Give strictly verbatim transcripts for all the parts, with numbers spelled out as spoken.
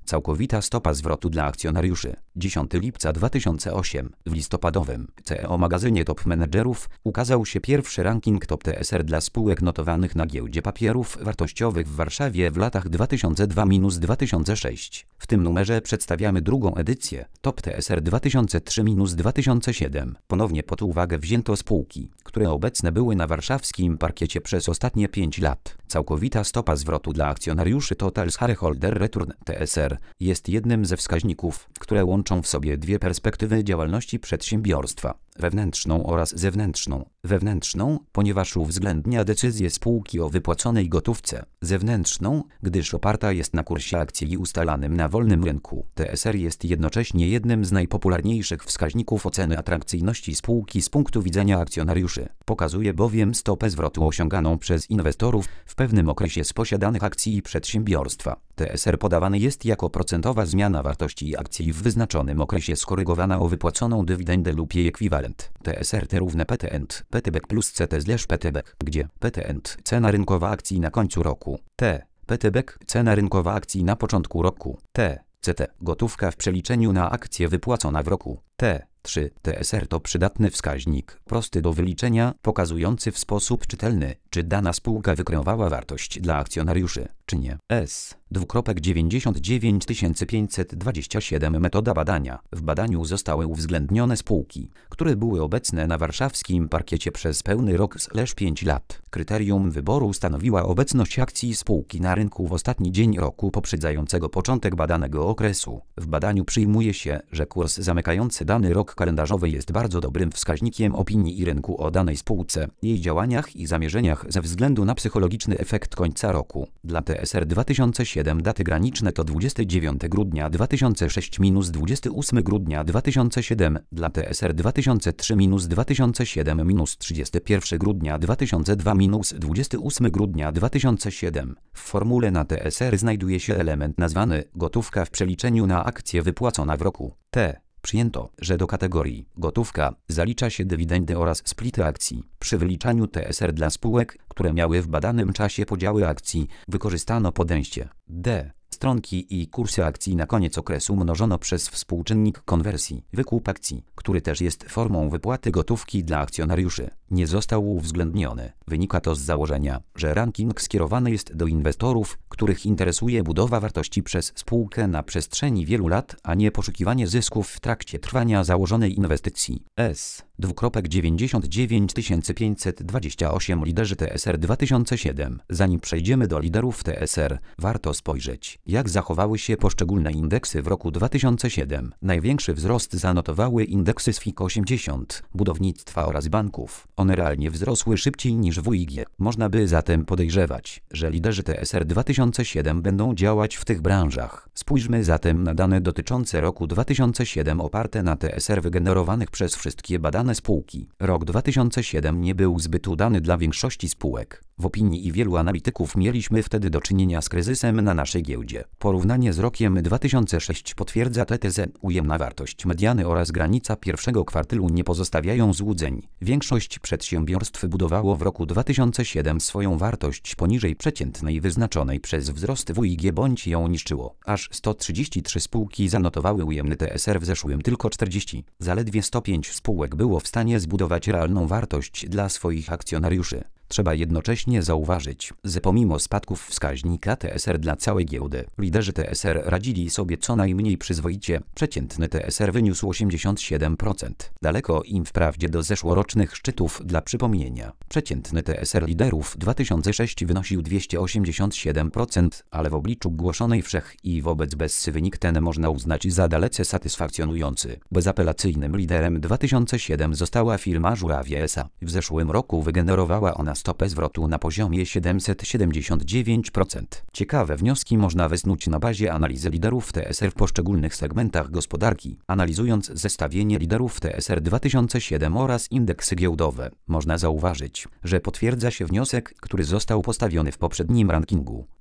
Całkowita stopa zwrotu dla akcjonariuszy. dziesiątego lipca dwa tysiące ósmego. W listopadowym C E O magazynie Top Menedżerów ukazał się pierwszy ranking Top T S R dla spółek notowanych na giełdzie papierów wartościowych w Warszawie w latach dwa tysiące drugi do dwa tysiące szóstego. W tym numerze przedstawiamy drugą edycję Top T S R dwa tysiące trzeci do dwa tysiące siódmego. Ponownie pod uwagę wzięto spółki, które obecne były na warszawskim parkiecie przez ostatnie pięć lat. Całkowita stopa zwrotu dla akcjonariuszy Total Shareholder Return T S R jest jednym ze wskaźników, które łączą w sobie dwie perspektywy działalności przedsiębiorstwa: wewnętrzną oraz zewnętrzną. Wewnętrzną, ponieważ uwzględnia decyzję spółki o wypłaconej gotówce. Zewnętrzną, gdyż oparta jest na kursie akcji ustalanym na wolnym rynku. T S R jest jednocześnie jednym z najpopularniejszych wskaźników oceny atrakcyjności spółki z punktu widzenia akcjonariuszy. Pokazuje bowiem stopę zwrotu osiąganą przez inwestorów w pewnym okresie z posiadanych akcji przedsiębiorstwa. T S R podawany jest jako procentowa zmiana wartości akcji w wyznaczonym okresie skorygowana o wypłaconą dywidendę lub jej ekwiwalent. T S R T równe P T N, P T B plus C T slash P T B, gdzie P T N cena rynkowa akcji na końcu roku, T P T B cena rynkowa akcji na początku roku, T C T gotówka w przeliczeniu na akcję wypłacona w roku, T trzy T S R to przydatny wskaźnik, prosty do wyliczenia, pokazujący w sposób czytelny, czy dana spółka wykreowała wartość dla akcjonariuszy, czy nie. S dziewięćdziesiąt dziewięć tysięcy pięćset dwadzieścia siedem Metoda badania. W badaniu zostały uwzględnione spółki, które były obecne na warszawskim parkiecie przez pełny rok slash pięć lat. Kryterium wyboru stanowiła obecność akcji spółki na rynku w ostatni dzień roku poprzedzającego początek badanego okresu. W badaniu przyjmuje się, że kurs zamykający dany rok kalendarzowy jest bardzo dobrym wskaźnikiem opinii i rynku o danej spółce, jej działaniach i zamierzeniach ze względu na psychologiczny efekt końca roku. Dla T S R dwa tysiące siódmego daty graniczne to dwudziestego dziewiątego grudnia dwa tysiące szóstego - dwudziestego ósmego grudnia dwa tysiące siódmego. Dla T S R dwa tysiące trzeci - dwa tysiące siódmego - trzydziestego pierwszego grudnia dwa tysiące drugiego - dwudziestego ósmego grudnia dwa tysiące siódmego. W formule na T S R znajduje się element nazwany gotówka w przeliczeniu na akcję wypłacona w roku. T. Przyjęto, że do kategorii gotówka zalicza się dywidendy oraz splity akcji. Przy wyliczaniu T S R dla spółek, które miały w badanym czasie podziały akcji, wykorzystano podejście D. Stronki i kursy akcji na koniec okresu mnożono przez współczynnik konwersji, wykup akcji, który też jest formą wypłaty gotówki dla akcjonariuszy, nie został uwzględniony. Wynika to z założenia, że ranking skierowany jest do inwestorów, których interesuje budowa wartości przez spółkę na przestrzeni wielu lat, a nie poszukiwanie zysków w trakcie trwania założonej inwestycji. S dziewięćdziesiąt dziewięć tysięcy pięćset dwadzieścia osiem Liderzy T S R dwa tysiące siedem. Zanim przejdziemy do liderów T S R, warto spojrzeć, jak zachowały się poszczególne indeksy w roku dwa tysiące siódmym. Największy wzrost zanotowały indeksy S F I K osiemdziesiąt, budownictwa oraz banków. One realnie wzrosły szybciej niż W I G. Można by zatem podejrzewać, że liderzy T S R dwa tysiące siedem będą działać w tych branżach. Spójrzmy zatem na dane dotyczące roku dwa tysiące siódmego oparte na T S R wygenerowanych przez wszystkie badane spółki. Rok dwa tysiące siódmy nie był zbyt udany dla większości spółek. W opinii i wielu analityków mieliśmy wtedy do czynienia z kryzysem na naszej giełdzie. Porównanie z rokiem dwa tysiące szóstym potwierdza tę tezę. Ujemna wartość mediany oraz granica pierwszego kwartylu nie pozostawiają złudzeń. Większość przedsiębiorstw budowało w roku dwa tysiące siódmym swoją wartość poniżej przeciętnej wyznaczonej przez wzrost W I G bądź ją niszczyło. Aż sto trzydzieści trzy spółki zanotowały ujemny T S R, w zeszłym tylko czterdzieści. Zaledwie sto pięć spółek było w stanie zbudować realną wartość dla swoich akcjonariuszy. Trzeba jednocześnie zauważyć, że pomimo spadków wskaźnika T S R dla całej giełdy, liderzy T S R radzili sobie co najmniej przyzwoicie. Przeciętny T S R wyniósł osiemdziesiąt siedem procent. Daleko im wprawdzie do zeszłorocznych szczytów. Dla przypomnienia, przeciętny T S R liderów dwa tysiące szósty wynosił dwieście osiemdziesiąt siedem procent, ale w obliczu głoszonej wszech i wobec BESS wynik ten można uznać za dalece satysfakcjonujący. Bezapelacyjnym liderem dwa tysiące siódmego została firma Żurawie S A. W zeszłym roku wygenerowała ona stopę zwrotu na poziomie siedemset siedemdziesiąt dziewięć procent. Ciekawe wnioski można wysnuć na bazie analizy liderów T S R w poszczególnych segmentach gospodarki. Analizując zestawienie liderów T S R dwa tysiące siódmy oraz indeksy giełdowe, można zauważyć, że potwierdza się wniosek, który został postawiony w poprzednim rankingu.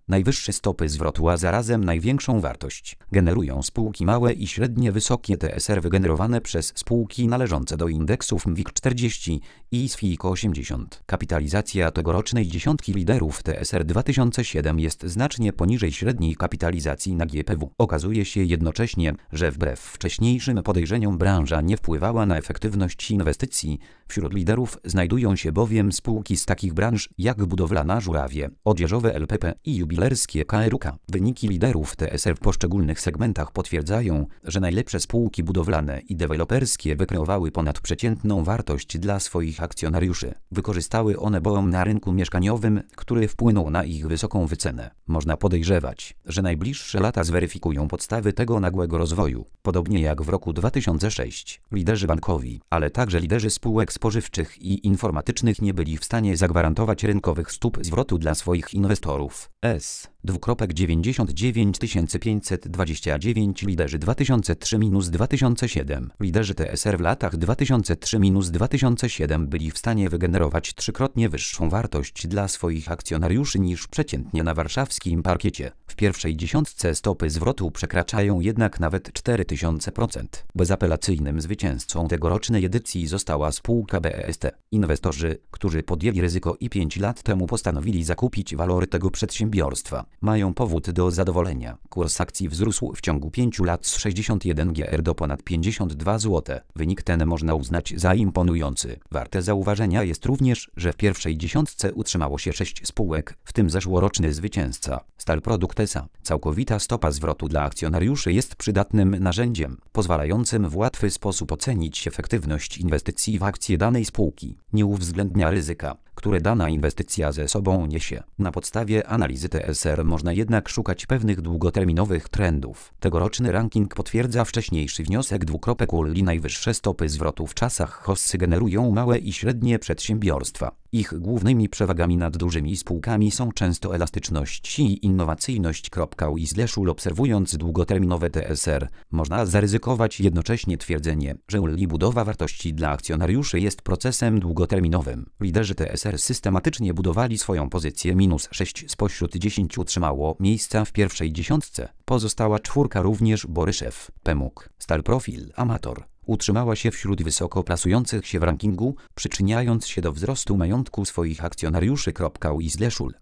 Najwyższe stopy zwrotu, a zarazem największą wartość generują spółki małe i średnie. Wysokie T S R wygenerowane przez spółki należące do indeksów M W I G czterdzieści i S F I C osiemdziesiąt. Kapitalizacja tegorocznej dziesiątki liderów T S R dwa tysiące siedem jest znacznie poniżej średniej kapitalizacji na G P W. Okazuje się jednocześnie, że wbrew wcześniejszym podejrzeniom branża nie wpływała na efektywność inwestycji. Wśród liderów znajdują się bowiem spółki z takich branż jak budowlana Żurawie, odzieżowe L P P i jubilerskie K R U K. Wyniki liderów T S R w poszczególnych segmentach potwierdzają, że najlepsze spółki budowlane i deweloperskie wykreowały ponadprzeciętną wartość dla swoich akcjonariuszy. Wykorzystały one boom na rynku mieszkaniowym, który wpłynął na ich wysoką wycenę. Można podejrzewać, że najbliższe lata zweryfikują podstawy tego nagłego rozwoju. Podobnie jak w roku dwa tysiące szóstym, liderzy bankowi, ale także liderzy spółek spożywczych i informatycznych nie byli w stanie zagwarantować rynkowych stóp zwrotu dla swoich inwestorów. S. dziewięćdziesiąt dziewięć tysięcy pięćset dwadzieścia dziewięć liderzy dwa tysiące trzy do dwa tysiące siedem. Liderzy T S R w latach dwa tysiące trzy do dwa tysiące siedem byli w stanie wygenerować trzykrotnie wyższą wartość dla swoich akcjonariuszy niż przeciętnie na warszawskim parkiecie. W pierwszej dziesiątce stopy zwrotu przekraczają jednak nawet cztery tysiące procent. Bezapelacyjnym zwycięzcą tegorocznej edycji została spółka B E S T. Inwestorzy, którzy podjęli ryzyko i pięć lat temu postanowili zakupić walory tego przedsiębiorstwa, mają powód do zadowolenia. Kurs akcji wzrósł w ciągu pięciu lat z sześćdziesiąt jeden groszy do ponad pięćdziesiąt dwa złote. Wynik ten można uznać za imponujący. Warte zauważenia jest również, że w pierwszej dziesiątce utrzymało się sześć spółek, w tym zeszłoroczny zwycięzca Stal Produkt S A. Całkowita stopa zwrotu dla akcjonariuszy jest przydatnym narzędziem, pozwalającym w łatwy sposób ocenić efektywność inwestycji w akcje danej spółki. Nie uwzględnia ryzyka, które dana inwestycja ze sobą niesie. Na podstawie analizy T S R można jednak szukać pewnych długoterminowych trendów. Tegoroczny ranking potwierdza wcześniejszy wniosek. Dwukropek uli najwyższe stopy zwrotu w czasach hossy generują małe i średnie przedsiębiorstwa. Ich głównymi przewagami nad dużymi spółkami są często elastyczność i innowacyjność. uli obserwując długoterminowe T S R, można zaryzykować jednocześnie twierdzenie, że uli budowa wartości dla akcjonariuszy jest procesem długoterminowym. Liderzy T S R systematycznie budowali swoją pozycję. Minus sześć spośród dziesięciu utrzymało miejsca w pierwszej dziesiątce. Pozostała czwórka, również Boryszew, Pemuk, Stal Profil, Amator, utrzymała się wśród wysoko plasujących się w rankingu, przyczyniając się do wzrostu majątku swoich akcjonariuszy. uli